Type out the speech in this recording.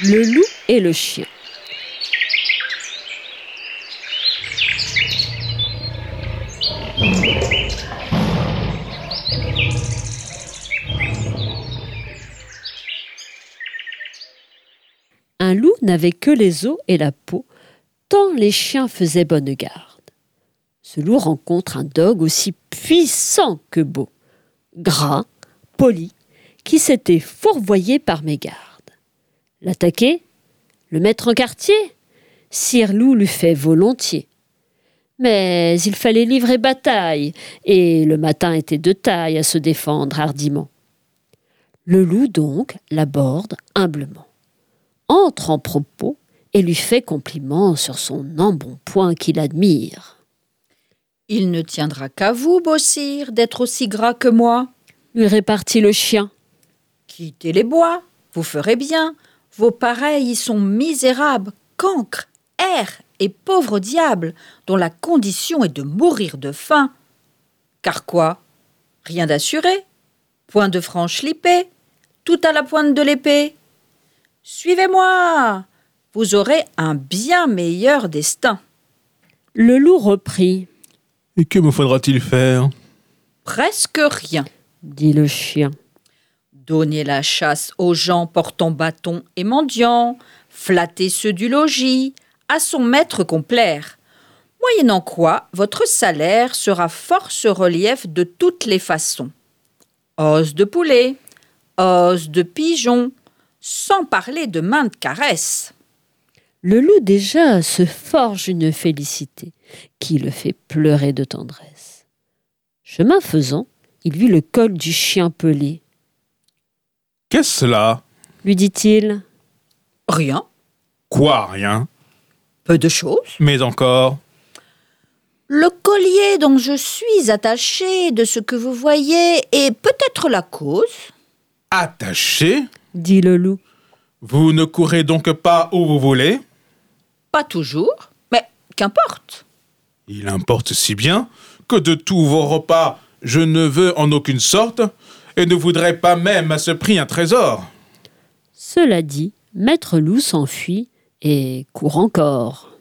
Le loup et le chien. Un loup n'avait que les os et la peau, tant les chiens faisaient bonne garde. Ce loup rencontre un dogue aussi puissant que beau, gras, poli, qui s'était fourvoyé par mégarde. L'attaquer? Le mettre en quartier? Sire Loup l'eût fait volontiers. Mais il fallait livrer bataille, et le matin était de taille à se défendre hardiment. Le loup donc l'aborde humblement, entre en propos et lui fait compliment sur son embonpoint qu'il admire. « Il ne tiendra qu'à vous, beau sire, d'être aussi gras que moi, » lui répartit le chien. « Quittez les bois, vous ferez bien. Vos pareils y sont misérables, cancres, hères et pauvres diables, dont la condition est de mourir de faim. Car quoi? Rien d'assuré, point de franche lipée, tout à la pointe de l'épée. Suivez-moi, vous aurez un bien meilleur destin. » Le loup reprit. « Et que me faudra-t-il faire ?»« Presque rien, » dit le chien. « Donner la chasse aux gens portant bâton et mendiants, flatter ceux du logis, à son maître complaire, moyennant quoi votre salaire sera force relief de toutes les façons. Os de poulet, os de pigeon, sans parler de maintes caresses. » Le loup déjà se forge une félicité qui le fait pleurer de tendresse. Chemin faisant, il vit le col du chien pelé. « Qu'est-ce cela ?» lui dit-il. « Rien. »« Quoi, rien ?»« Peu de choses. »« Mais encore ?»« Le collier dont je suis attaché de ce que vous voyez est peut-être la cause. »« Attaché ?» dit le loup. « Vous ne courez donc pas où vous voulez ?»« Pas toujours, mais qu'importe. » « Il importe si bien que de tous vos repas, je ne veux en aucune sorte et ne voudrais pas même à ce prix un trésor. » Cela dit, Maître Loup s'enfuit et court encore.